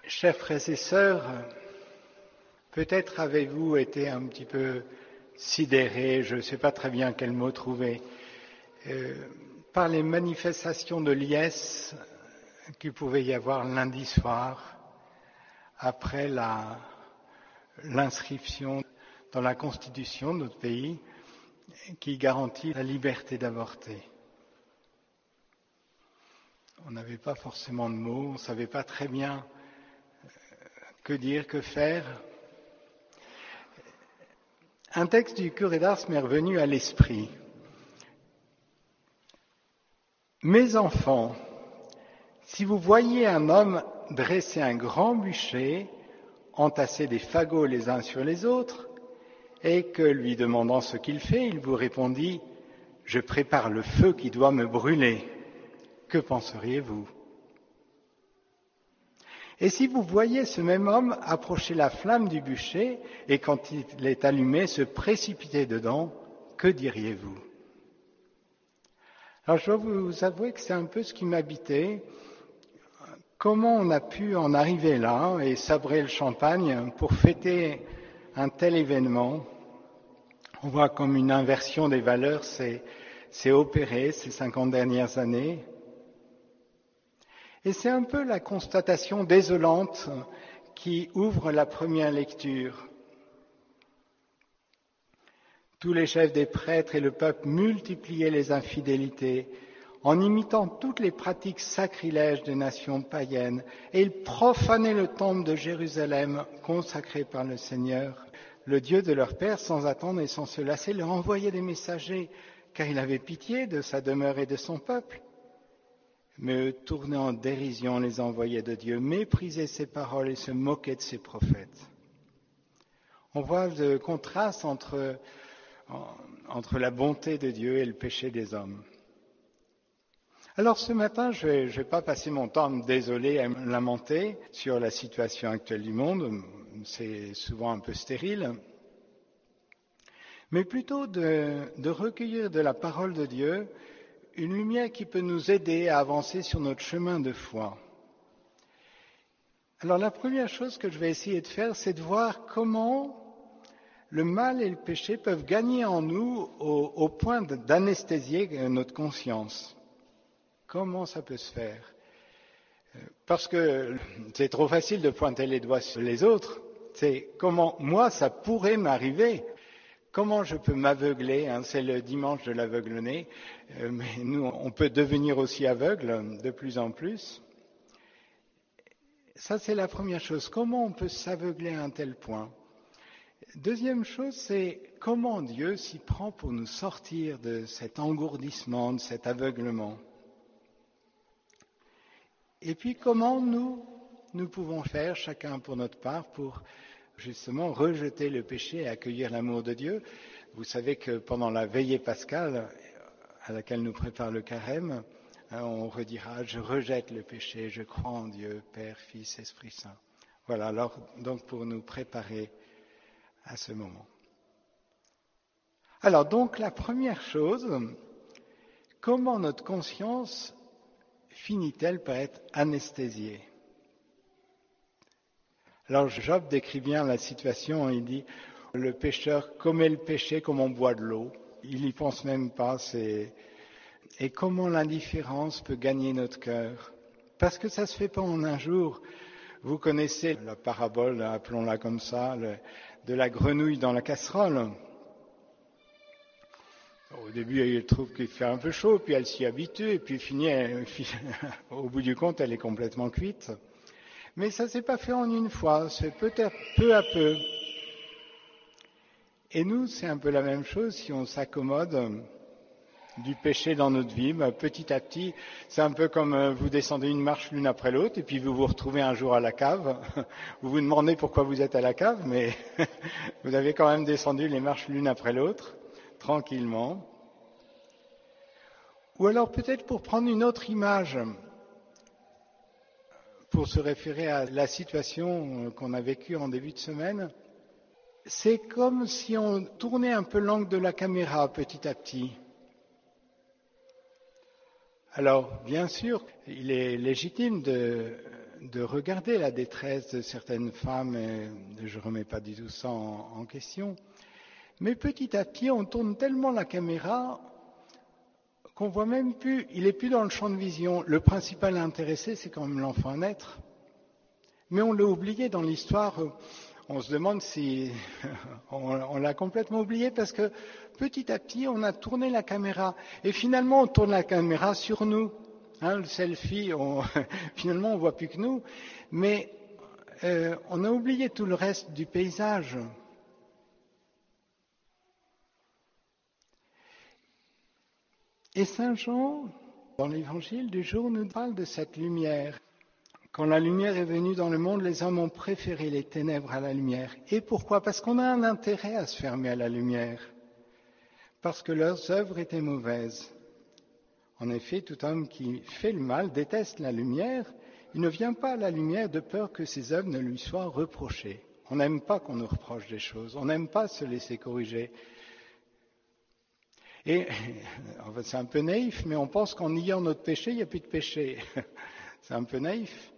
Chers frères et sœurs, peut-être avez-vous été un petit peu sidérés, je ne sais pas très bien quel mot trouver, par les manifestations de liesse qu'il pouvait y avoir lundi soir après l'inscription dans la Constitution de notre pays qui garantit la liberté d'avorter. On n'avait pas forcément de mots, on ne savait pas très bien que dire, que faire. Un texte du curé d'Ars m'est revenu à l'esprit. Mes enfants, si vous voyez un homme dresser un grand bûcher, entasser des fagots les uns sur les autres, et que, lui demandant ce qu'il fait, il vous répondit « Je prépare le feu qui doit me brûler », que penseriez-vous ? Et si vous voyez ce même homme approcher la flamme du bûcher et quand il est allumé se précipiter dedans, que diriez-vous ? Alors je dois vous avouer que c'est un peu ce qui m'habitait. Comment on a pu en arriver là et sabrer le champagne pour fêter un tel événement ? On voit comme une inversion des valeurs s'est opérée ces 50 dernières années. Et c'est un peu la constatation désolante qui ouvre la première lecture. Tous les chefs des prêtres et le peuple multipliaient les infidélités en imitant toutes les pratiques sacrilèges des nations païennes et ils profanaient le temple de Jérusalem consacré par le Seigneur. Le Dieu de leur père, sans attendre et sans se lasser, leur envoyait des messagers car il avait pitié de sa demeure et de son peuple. Mais eux tournaient en dérision les envoyés de Dieu, méprisaient ses paroles et se moquaient de ses prophètes. On voit le contraste entre la bonté de Dieu et le péché des hommes. Alors ce matin, je vais pas passer mon temps à me désoler, à me lamenter sur la situation actuelle du monde, c'est souvent un peu stérile, mais plutôt de recueillir de la parole de Dieu une lumière qui peut nous aider à avancer sur notre chemin de foi. Alors la première chose que je vais essayer de faire, c'est de voir comment le mal et le péché peuvent gagner en nous au point d'anesthésier notre conscience. Comment ça peut se faire ? Parce que c'est trop facile de pointer les doigts sur les autres. C'est comment moi ça pourrait m'arriver. Comment je peux m'aveugler, c'est le dimanche de l'aveugle-né, mais nous, on peut devenir aussi aveugle de plus en plus. Ça, c'est la première chose. Comment on peut s'aveugler à un tel point ? Deuxième chose, c'est comment Dieu s'y prend pour nous sortir de cet engourdissement, de cet aveuglement. Et puis, comment nous pouvons faire, chacun pour notre part, pour justement rejeter le péché et accueillir l'amour de Dieu. Vous savez que pendant la veillée pascale, à laquelle nous prépare le carême, on redira « Je rejette le péché, je crois en Dieu, Père, Fils, Esprit Saint ». Voilà, alors donc pour nous préparer à ce moment. Alors donc la première chose, comment notre conscience finit-elle par être anesthésiée ? Alors Job décrit bien la situation, il dit « Le pécheur commet le péché comme on boit de l'eau, il n'y pense même pas, et comment l'indifférence peut gagner notre cœur. Parce que ça ne se fait pas en un jour. Vous connaissez la parabole, appelons-la comme ça, de la grenouille dans la casserole. Au début, elle trouve qu'il fait un peu chaud, puis elle s'y habitue, et puis au bout du compte, elle est complètement cuite. Mais ça ne s'est pas fait en une fois, c'est peut-être peu à peu. Et nous, c'est un peu la même chose si on s'accommode du péché dans notre vie. Petit à petit, c'est un peu comme vous descendez une marche l'une après l'autre, et puis vous vous retrouvez un jour à la cave. Vous vous demandez pourquoi vous êtes à la cave, mais vous avez quand même descendu les marches l'une après l'autre, tranquillement. Ou alors peut-être pour prendre une autre image, pour se référer à la situation qu'on a vécue en début de semaine, c'est comme si on tournait un peu l'angle de la caméra petit à petit. Alors, bien sûr, il est légitime de regarder la détresse de certaines femmes, et je ne remets pas du tout ça en question. Mais petit à petit, on tourne tellement la caméra qu'on voit même plus, il n'est plus dans le champ de vision. Le principal intéressé, c'est quand même l'enfant à naître. Mais on l'a oublié dans l'histoire. On se demande si on l'a complètement oublié parce que petit à petit, on a tourné la caméra. Et finalement, on tourne la caméra sur nous. Le selfie, finalement, on voit plus que nous. Mais on a oublié tout le reste du paysage. Et Saint Jean, dans l'évangile du jour, nous parle de cette lumière. Quand la lumière est venue dans le monde, les hommes ont préféré les ténèbres à la lumière. Et pourquoi ? Parce qu'on a un intérêt à se fermer à la lumière. Parce que leurs œuvres étaient mauvaises. En effet, tout homme qui fait le mal déteste la lumière. Il ne vient pas à la lumière de peur que ses œuvres ne lui soient reprochées. On n'aime pas qu'on nous reproche des choses. On n'aime pas se laisser corriger. Et en fait, c'est un peu naïf, mais on pense qu'en niant notre péché, il n'y a plus de péché. C'est un peu naïf.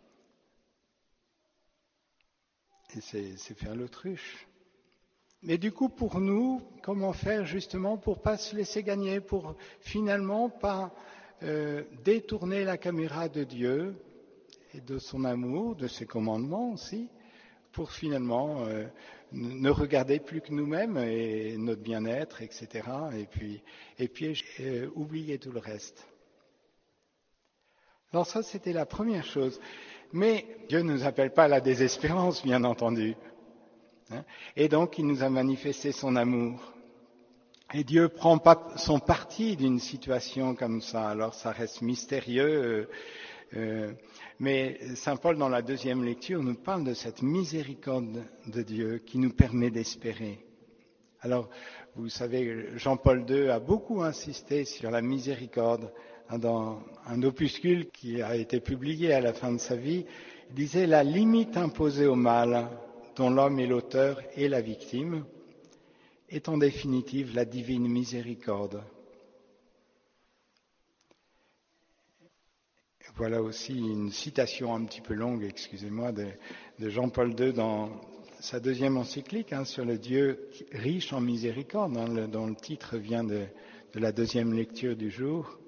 Et c'est faire l'autruche. Mais du coup, pour nous, comment faire justement pour ne pas se laisser gagner, pour finalement pas détourner la caméra de Dieu et de son amour, de ses commandements aussi, pour finalement ne regarder plus que nous-mêmes et notre bien-être, etc. Et puis oublier tout le reste. Alors ça, c'était la première chose. Mais Dieu ne nous appelle pas à la désespérance, bien entendu. Et donc, il nous a manifesté son amour. Et Dieu ne prend pas son parti d'une situation comme ça. Alors, ça reste mystérieux. Mais Saint Paul, dans la deuxième lecture, nous parle de cette miséricorde de Dieu qui nous permet d'espérer. Alors, vous savez, Jean-Paul II a beaucoup insisté sur la miséricorde. Dans un opuscule qui a été publié à la fin de sa vie, il disait « La limite imposée au mal, dont l'homme est l'auteur et la victime, est en définitive la divine miséricorde. » Voilà aussi une citation un petit peu longue, excusez-moi, de Jean-Paul II dans sa deuxième encyclique sur le Dieu riche en miséricorde, dont le titre vient de la deuxième lecture du jour.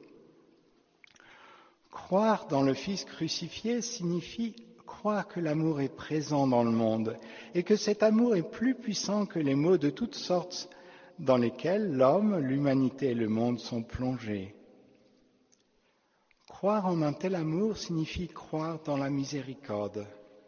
Croire dans le Fils crucifié signifie croire que l'amour est présent dans le monde et que cet amour est plus puissant que les maux de toutes sortes dans lesquels l'homme, l'humanité et le monde sont plongés. Croire en un tel amour signifie croire dans la miséricorde.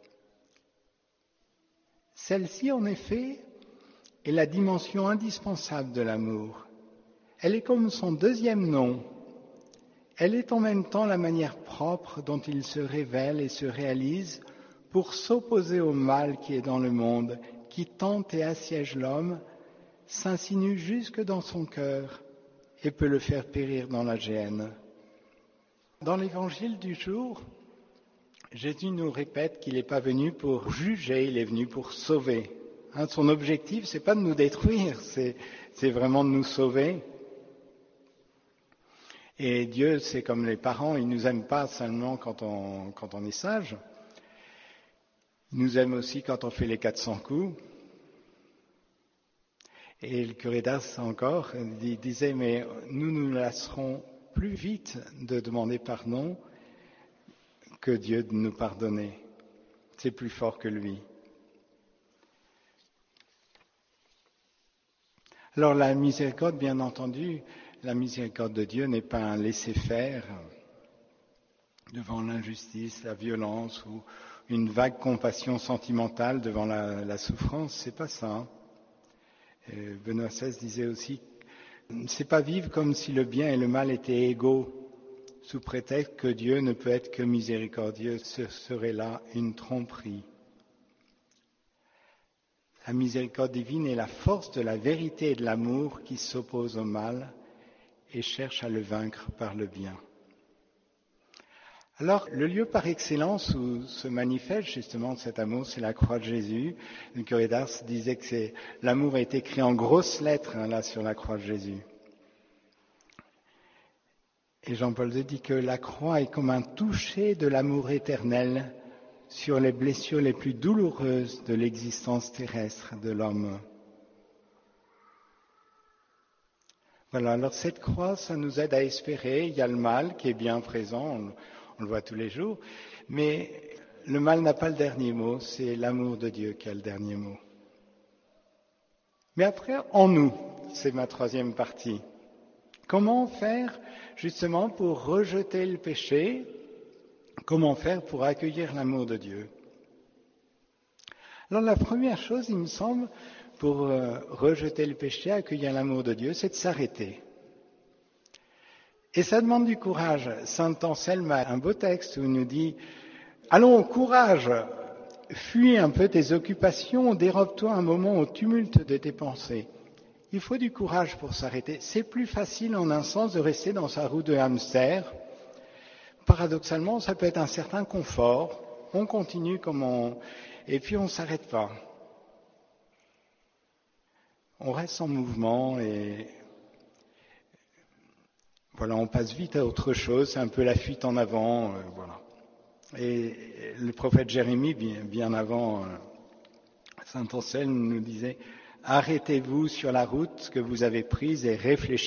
Celle-ci, en effet, est la dimension indispensable de l'amour. Elle est comme son deuxième nom. Elle est en même temps la manière propre dont il se révèle et se réalise pour s'opposer au mal qui est dans le monde, qui tente et assiège l'homme, s'insinue jusque dans son cœur et peut le faire périr dans la géhenne. Dans l'évangile du jour, Jésus nous répète qu'il n'est pas venu pour juger, il est venu pour sauver. Son objectif, c'est pas de nous détruire, c'est vraiment de nous sauver. Et Dieu, c'est comme les parents, il nous aime pas seulement quand on est sage. Il nous aime aussi quand on fait les 400 coups. Et le curé d'Ars encore, il disait, mais nous nous lasserons plus vite de demander pardon que Dieu de nous pardonner. C'est plus fort que lui. Alors la miséricorde, bien entendu, la miséricorde de Dieu n'est pas un laisser-faire devant l'injustice, la violence ou une vague compassion sentimentale devant la souffrance. C'est pas ça. Benoît XVI disait aussi, c'est pas vivre comme si le bien et le mal étaient égaux, sous prétexte que Dieu ne peut être que miséricordieux. Ce serait là une tromperie. La miséricorde divine est la force de la vérité et de l'amour qui s'oppose au mal et cherche à le vaincre par le bien. Alors, le lieu par excellence où se manifeste justement cet amour, c'est la croix de Jésus. Le curé d'Ars disait que l'amour est écrit en grosses lettres là sur la croix de Jésus. Et Jean-Paul II dit que la croix est comme un toucher de l'amour éternel sur les blessures les plus douloureuses de l'existence terrestre de l'homme. Voilà, alors cette croix, ça nous aide à espérer. Il y a le mal qui est bien présent, on le voit tous les jours, mais le mal n'a pas le dernier mot, c'est l'amour de Dieu qui a le dernier mot. Mais après, en nous, c'est ma troisième partie. Comment faire justement pour rejeter le péché? Comment faire pour accueillir l'amour de Dieu? Alors la première chose, il me semble, pour rejeter le péché, accueillir l'amour de Dieu, c'est de s'arrêter. Et ça demande du courage. Saint Anselme a un beau texte où il nous dit « Allons, courage, fuis un peu tes occupations, dérobe-toi un moment au tumulte de tes pensées. » Il faut du courage pour s'arrêter. C'est plus facile en un sens de rester dans sa roue de hamster. Paradoxalement, ça peut être un certain confort. On continue et puis on ne s'arrête pas. On reste en mouvement et voilà, on passe vite à autre chose, c'est un peu la fuite en avant, voilà. Et le prophète Jérémie, bien avant Saint Anselme, nous disait « Arrêtez-vous sur la route que vous avez prise et réfléchissez ».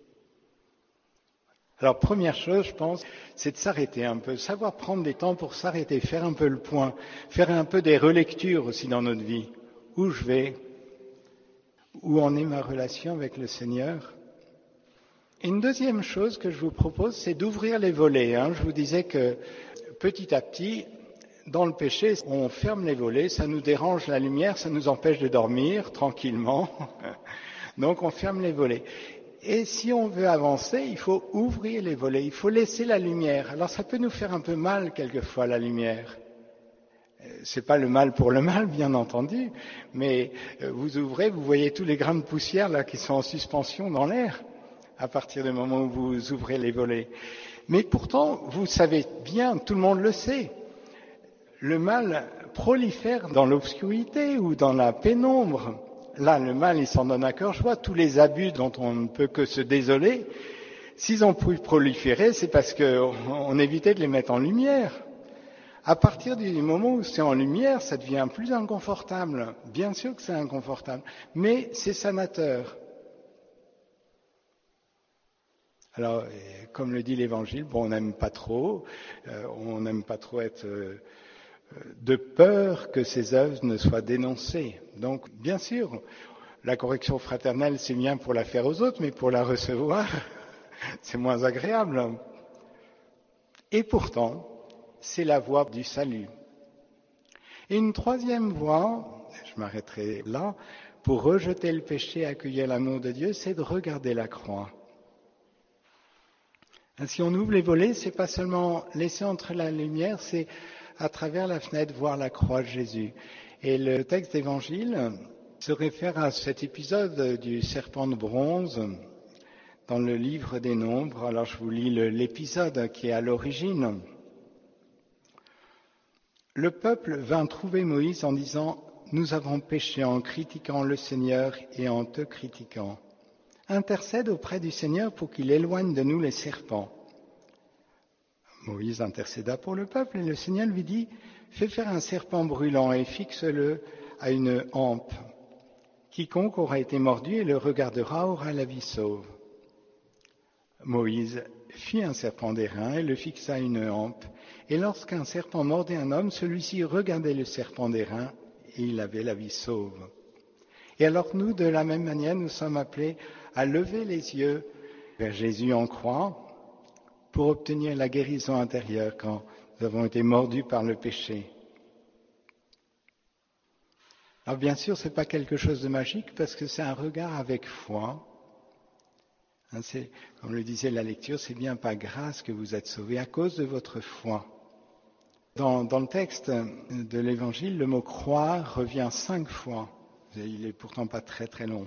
Alors, première chose, je pense, c'est de s'arrêter un peu, savoir prendre des temps pour s'arrêter, faire un peu le point, faire un peu des relectures aussi dans notre vie. Où je vais? Où en est ma relation avec le Seigneur? Et une deuxième chose que je vous propose, c'est d'ouvrir les volets. Je vous disais que petit à petit, dans le péché, on ferme les volets, ça nous dérange la lumière, ça nous empêche de dormir tranquillement. Donc on ferme les volets. Et si on veut avancer, il faut ouvrir les volets, il faut laisser la lumière. Alors ça peut nous faire un peu mal quelquefois, la lumière. C'est pas le mal pour le mal, bien entendu, mais vous ouvrez, vous voyez tous les grains de poussière là qui sont en suspension dans l'air à partir du moment où vous ouvrez les volets. Mais pourtant, vous savez bien, tout le monde le sait, le mal prolifère dans l'obscurité ou dans la pénombre. Là, le mal, il s'en donne à cœur joie. Tous les abus dont on ne peut que se désoler, s'ils ont pu proliférer, c'est parce qu'on évitait de les mettre en lumière. À partir du moment où c'est en lumière, ça devient plus inconfortable. Bien sûr que c'est inconfortable, mais c'est sanateur. Alors, comme le dit l'Évangile, on n'aime pas trop être de peur que ces œuvres ne soient dénoncées. Donc, bien sûr, la correction fraternelle, c'est bien pour la faire aux autres, mais pour la recevoir, c'est moins agréable. Et pourtant, c'est la voie du salut. Et une troisième voie, je m'arrêterai là, pour rejeter le péché et accueillir l'amour de Dieu, c'est de regarder la croix. Si on ouvre les volets, c'est pas seulement laisser entrer la lumière, c'est à travers la fenêtre voir la croix de Jésus. Et le texte d'évangile se réfère à cet épisode du serpent de bronze dans le livre des Nombres. Alors je vous lis l'épisode qui est à l'origine. Le peuple vint trouver Moïse en disant « Nous avons péché en critiquant le Seigneur et en te critiquant. Intercède auprès du Seigneur pour qu'il éloigne de nous les serpents. » Moïse intercéda pour le peuple et le Seigneur lui dit « Fais faire un serpent brûlant et fixe-le à une hampe. Quiconque aura été mordu et le regardera aura la vie sauve. » Moïse fit un serpent d'airain et le fixa à une hampe. Et lorsqu'un serpent mordait un homme, celui-ci regardait le serpent d'airain et il avait la vie sauve. Et alors nous, de la même manière, nous sommes appelés à lever les yeux vers Jésus en croix pour obtenir la guérison intérieure quand nous avons été mordus par le péché. Alors bien sûr, ce n'est pas quelque chose de magique parce que c'est un regard avec foi. C'est, comme le disait la lecture, c'est bien par grâce que vous êtes sauvés à cause de votre foi. Dans le texte de l'Évangile, le mot « croire » revient 5 fois. Il n'est pourtant pas très très long.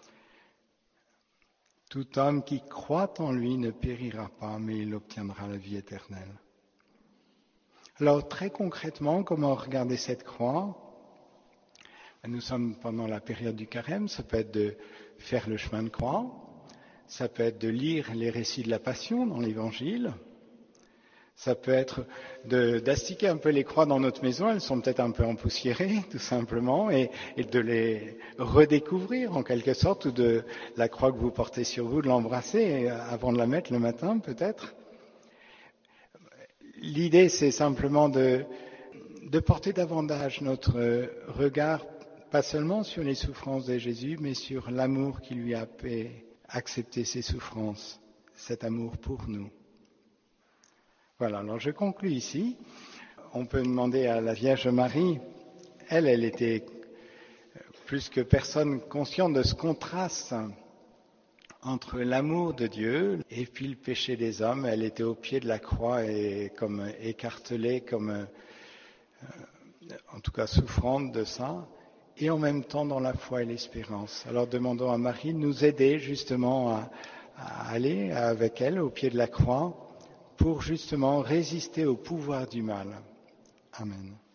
Tout homme qui croit en lui ne périra pas, mais il obtiendra la vie éternelle. Alors très concrètement, comment regarder cette croix? Nous sommes pendant la période du carême, ça peut être de faire le chemin de croix, ça peut être de lire les récits de la Passion dans l'Évangile, Ça peut être d'astiquer un peu les croix dans notre maison, elles sont peut-être un peu empoussiérées, tout simplement, et de les redécouvrir en quelque sorte, ou de la croix que vous portez sur vous, de l'embrasser avant de la mettre le matin, peut-être. L'idée, c'est simplement de porter davantage notre regard, pas seulement sur les souffrances de Jésus, mais sur l'amour qui lui a fait accepter ses souffrances, cet amour pour nous. Voilà, alors je conclus ici. On peut demander à la Vierge Marie, elle était plus que personne consciente de ce contraste entre l'amour de Dieu et puis le péché des hommes. Elle était au pied de la croix et comme écartelée, comme en tout cas souffrante de ça, et en même temps dans la foi et l'espérance. Alors demandons à Marie de nous aider justement à aller avec elle au pied de la croix, pour justement résister au pouvoir du mal. Amen.